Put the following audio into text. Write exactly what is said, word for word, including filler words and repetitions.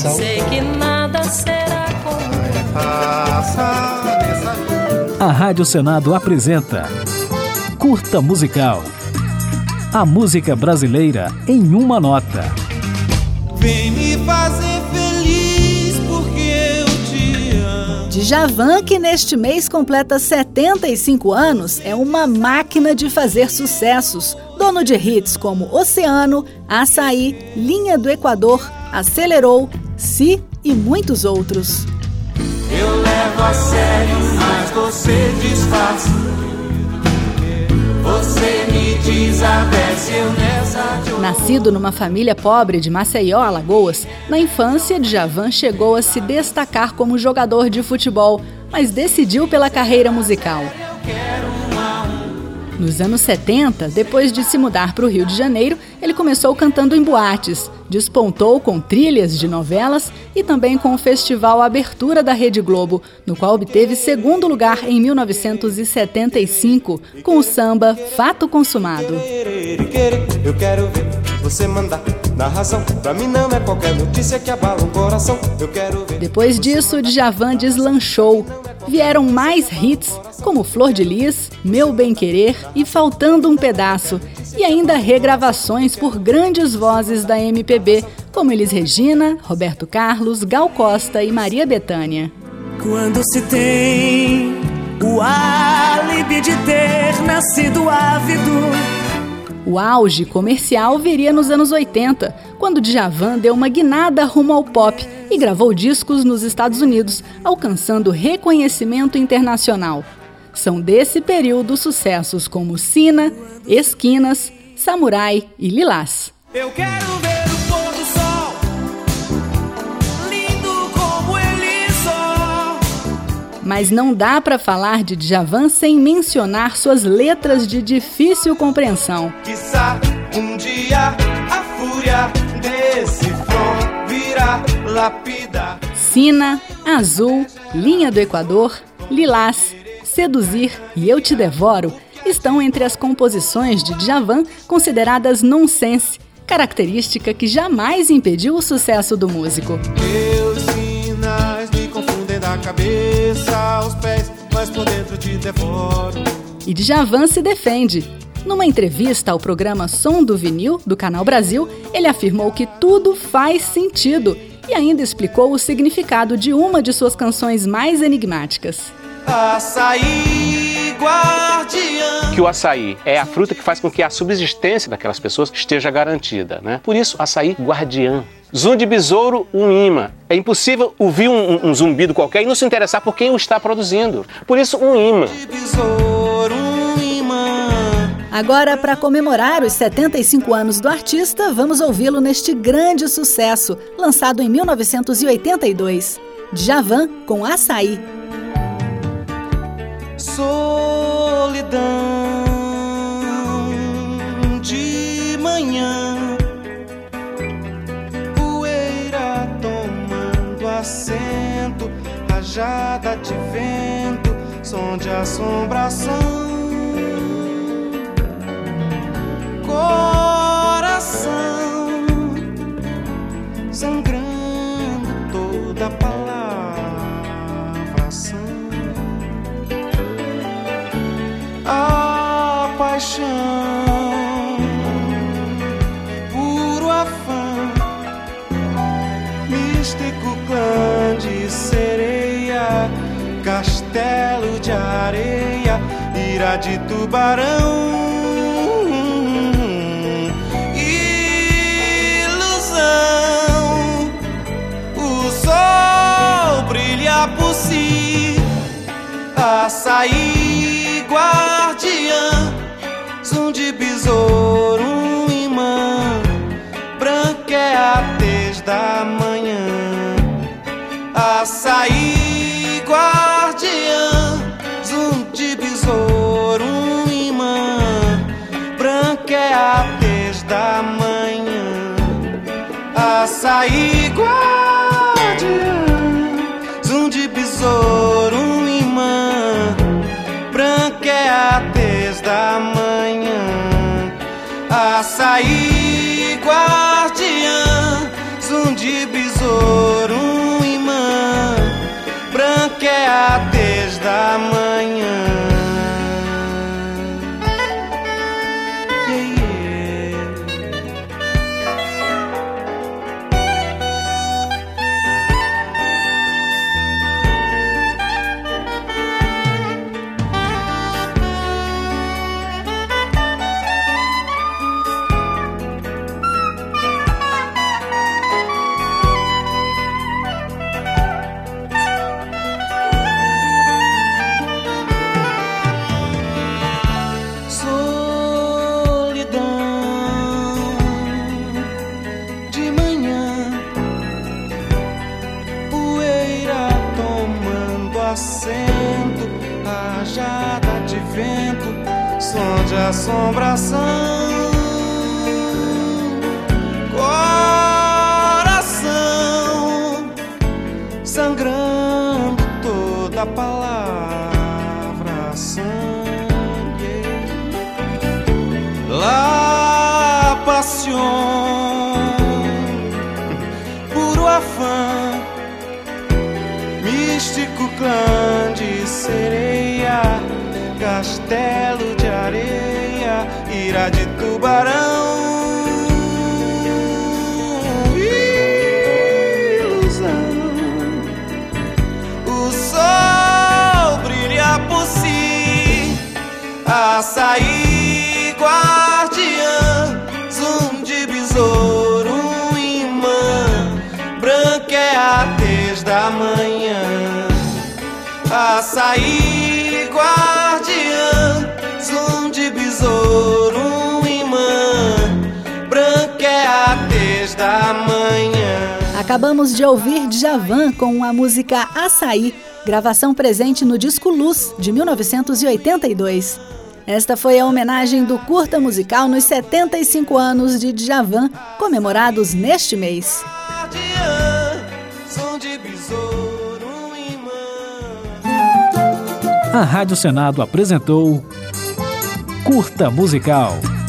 coração. Sei que nada será como A Rádio Senado apresenta Curta Musical. A música brasileira em uma nota. Vem me fazer feliz porque eu te amo. Djavan, que neste mês completa setenta e cinco anos, é uma máquina de fazer sucessos. Dono de hits como Oceano, Açaí, Linha do Equador, Acelerou, Si e muitos outros. Eu levo a sério, mas você disfarça. Você me desabece, eu nessa de... Nascido numa família pobre de Maceió, Alagoas, na infância, Djavan chegou a se destacar como jogador de futebol, mas decidiu pela carreira musical. Nos anos setenta, depois de se mudar para o Rio de Janeiro, ele começou cantando em boates, despontou com trilhas de novelas e também com o festival Abertura da Rede Globo, no qual obteve segundo lugar em mil novecentos e setenta e cinco, com o samba Fato Consumado. Eu quero ver você mandar na razão. Pra mim não é qualquer notícia que abala um coração. Eu quero ver. Depois disso, Djavan deslanchou. Vieram mais hits, como Flor de Lis, Meu Bem Querer e Faltando um Pedaço, e ainda regravações por grandes vozes da M P B, como Elis Regina, Roberto Carlos, Gal Costa e Maria Bethânia. Quando se tem o álibi de ter nascido ávido. O auge comercial viria nos anos oitenta, quando Djavan deu uma guinada rumo ao pop e gravou discos nos Estados Unidos, alcançando reconhecimento internacional. São desse período sucessos como Sina, Esquinas, Samurai e Lilás. Eu quero ver o pôr do sol, lindo como ele só. Mas não dá para falar de Djavan sem mencionar suas letras de difícil compreensão. Quizá um dia a fúria desse flor virá lapidar. Sina, Azul, Linha do Equador, Lilás, Seduzir e Eu Te Devoro estão entre as composições de Djavan consideradas nonsense, característica que jamais impediu o sucesso do músico. Meus sinais me confundem da cabeça aos pés, mas por dentro te devoro. E Djavan se defende. Numa entrevista ao programa Som do Vinil, do Canal Brasil, ele afirmou que tudo faz sentido e ainda explicou o significado de uma de suas canções mais enigmáticas. Açaí guardiã. Que o açaí é a fruta que faz com que a subsistência daquelas pessoas esteja garantida, né? Por isso, açaí guardiã. Zum de besouro, um imã. É impossível ouvir um, um zumbido qualquer e não se interessar por quem o está produzindo. Por isso, um imã. Agora, para comemorar os setenta e cinco anos do artista, vamos ouvi-lo neste grande sucesso, lançado em mil novecentos e oitenta e dois. Djavan com Açaí. Solidão de manhã, poeira tomando assento, rajada de vento, som de assombração, coração sangrando toda a palavração. A paixão, puro afã, místico clã de sereia, castelo de areia, ira de tubarão, ilusão. O sol brilha por si, açaí guardiã, zum de besouro, um imã, branca é a tez da manhã. Açaí guardiã, zum de besouro, um imã, branca é a tez da manhã. Açaí guardiã, zum de besouro, um imã, branca é a tez da manhã. Açaí guardiã, zum de besouro. assombração, coração sangrando toda a palavra sangue, la paixão, puro afã, místico clã de sereia, castelo de areia, ira de tubarão, ilusão. O sol brilha por si, açaí guardiã, zum de besouro, um imã, branca é a tez da manhã. Açaí guardiã, zum de besouro, um imã, branca é a tez da manhã. Acabamos de ouvir Djavan com a música Açaí, gravação presente no disco Luz, de mil novecentos e oitenta e dois. Esta foi a homenagem do Curta Musical nos setenta e cinco anos de Djavan, comemorados neste mês. A Rádio Senado apresentou Curta Musical.